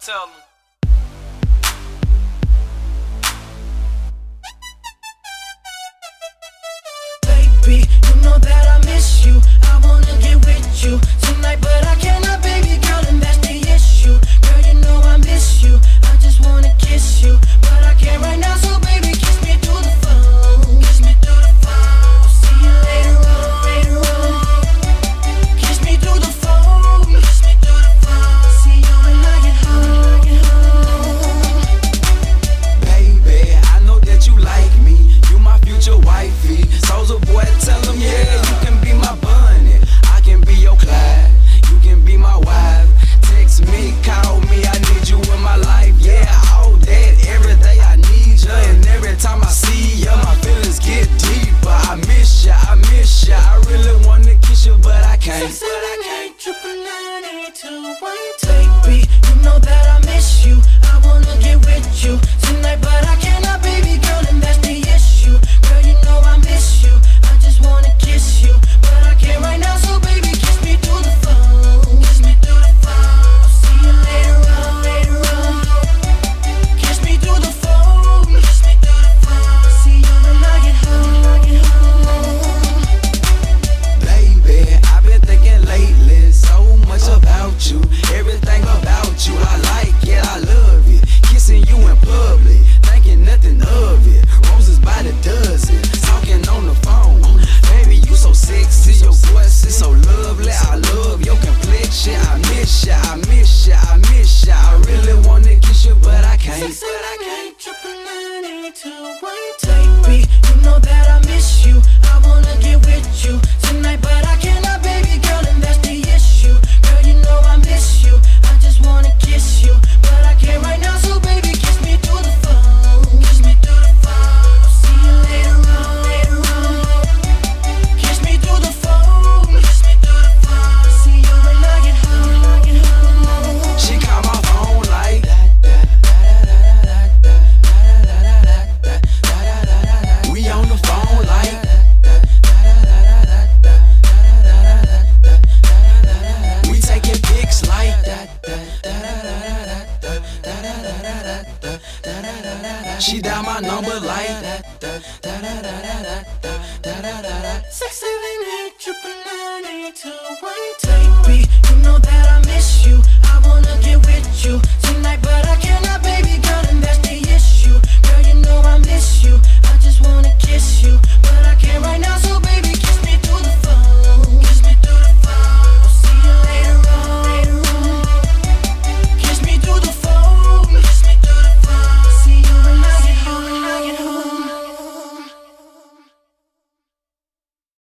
tell them. Baby, you know that I miss you. I wanna get with you tonight, but I cannot, baby girl, and that's the issue. Girl, you know I miss you. I just wanna kiss you, but I can't right now, so baby, kiss me through the phone. Kiss me through the phone. I'll see you later on, later on. Kiss me through the phone. Kiss me through the phone. See you when I get home. Baby, I know that you like me. You my future wifey. Soulja Boy, tell him, yeah, you can be my bunny. I can be your Clyde. You can be my wife. Text me, call me, I need you in my life. Yeah, all that, every day I need you. And every time I see you, my feelings get deeper. I miss ya, I miss ya. I really wanna kiss you, but I can't. 678 999 Baby, you know that I miss you. I wanna get with you tonight, but I cannot, baby girl, and that's the issue. Girl, you know I miss you. I just wanna kiss you, but I can't right now, so baby, kiss me through the phone. Kiss me through the phone. I'll see you later on, later on. Kiss me through the phone. Kiss me through the phone. See you when I get home. Baby, I've been thinking lately so much about you, everything about you. I like it, I love it. Kissing you in public, thinking nothing of it. Roses by the dozen, talking on the phone. Baby, you so sexy, your voice is so lovely. I love your complexion. I miss ya, I miss ya, I miss ya. I really wanna kiss you, but I can't. 678 999 Baby, you know that I miss you. I wanna get with you tonight, but I cannot, baby girl, and that's the issue. Girl, you know I miss you. I just wanna kiss you, but I can't right now, so baby, kiss me through the phone. Kiss me through the phone. I'll see you later on, later on. Kiss me through the phone. Kiss me through the phone. See you when I get home. She call my phone like we on the phone like we taking pics like she dial my number like